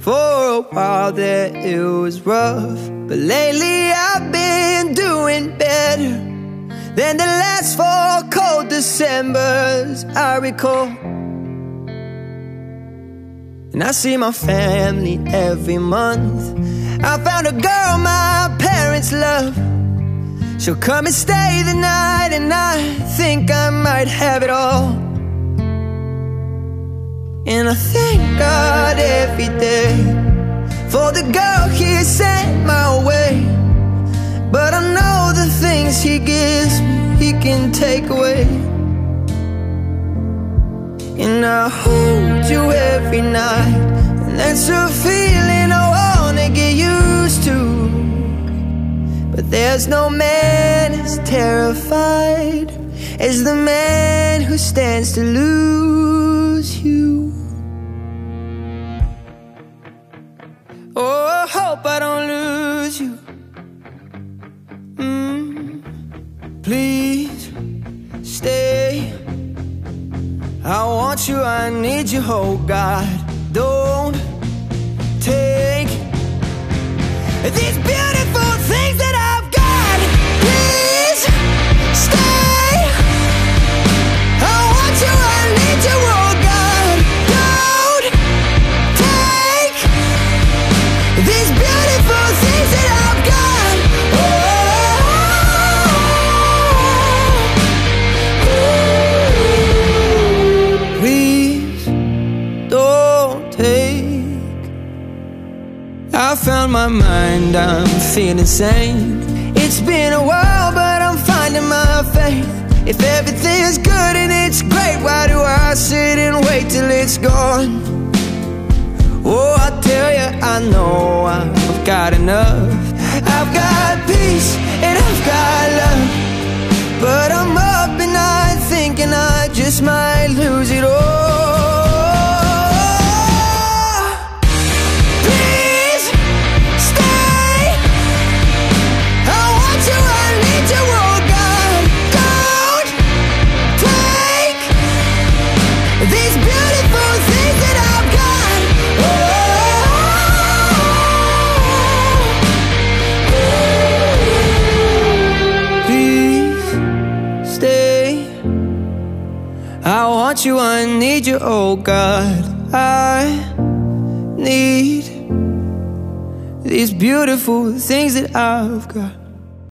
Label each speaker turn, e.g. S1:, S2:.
S1: For a while there it was rough, but lately I've been doing better than the last 4 cold Decembers I recall. And I see my family every month. I found a girl my parents love. She'll come and stay the night, and I think I might have it all. And I thank God every day for the girl He sent my way. But I know the things He gives me, He can take away. And I hold you every night, and that's a feeling I wanna get used to. But there's no man as terrified as the man who stands to lose you. Oh, I hope I don't lose you. Please stay. I want you, I need you, oh God. Don't take these beautiful things that I've got. Please stay. I want you, I need you, oh God. Don't take these beautiful things that I've got. Please don't take. I found my mind, I'm feeling sane. It's been a while, but I'm finding my faith. If everything's good and it's great, why do I sit and wait till it's gone? Oh, I tell you, I know I've got enough. I've got peace and I've got love, but I'm up at night thinking I just might lose it all. Please stay. I want you, I need you, oh God. Don't take these beautiful things that I've got. Please stay. I want you, I need you, oh God. I need these beautiful things that I've got.